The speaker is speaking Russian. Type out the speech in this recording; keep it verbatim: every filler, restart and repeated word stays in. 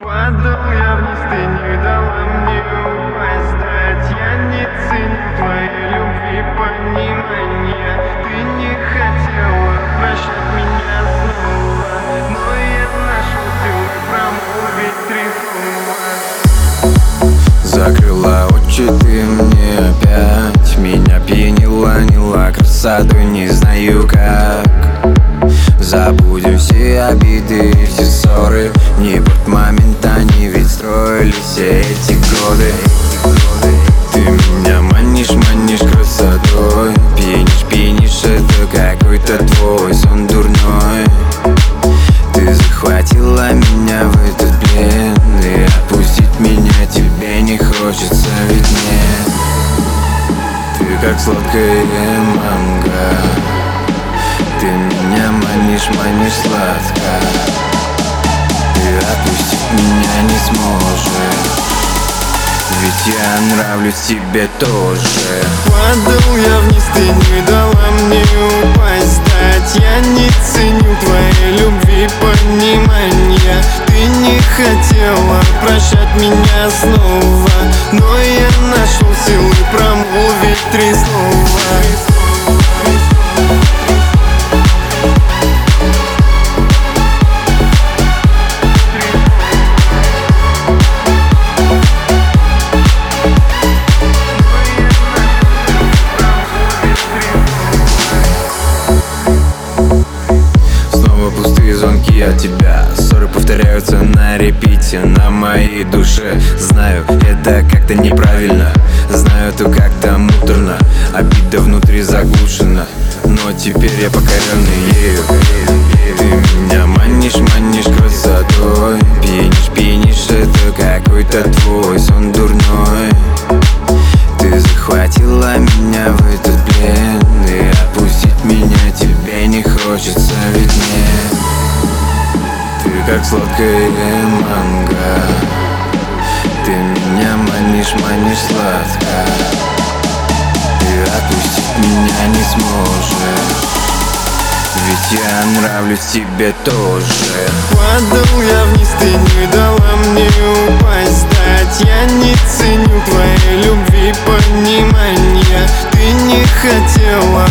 Падал я вниз, ты не дала мне упасть. Дать я не ценю твоей любви, понимания. Ты не хотела прощать меня снова, но я нашел силы промолвить три слова. Закрыла очи ты мне опять, меня пьянила, нила красотой, не знаю как. Забудем все обиды и все ссоры, не под момент они ведь строились все эти годы. Ты меня манишь, манишь красотой, пьянишь, пьянишь, это какой-то твой сон дурной. Ты захватила меня в этот плен, и отпустить меня тебе не хочется, ведь нет. Ты как сладкая манго, ты меня манишь, манишь сладко. Ты отпустить меня не сможешь, ведь я нравлюсь тебе тоже. Падал я вниз, ты не дала мне упасть. Дать я не ценю твоей любви, понимания. Ты не хотела прощать меня снова, но я нашел силы промолвить три слова. Пустые звонки от тебя, ссоры повторяются на репите на моей душе. Знаю, это как-то неправильно, знаю, это как-то муторно, обида внутри заглушена, но теперь я покоренный ею. Ты меня манишь, манишь красотой, пьянишь, пьянишь, это какой-то твой сон дурной. Ты захватила меня в этот плен, и отпустить меня тебе не хочется, ведь нет. Ты как сладкая манго, ты меня манишь, манишь сладко. Ты отпустить меня не сможешь, ведь я нравлюсь тебе тоже. Падал я вниз, ты не дала мне упасть. Дать я не ценю твоей любви, понимания. Ты не хотела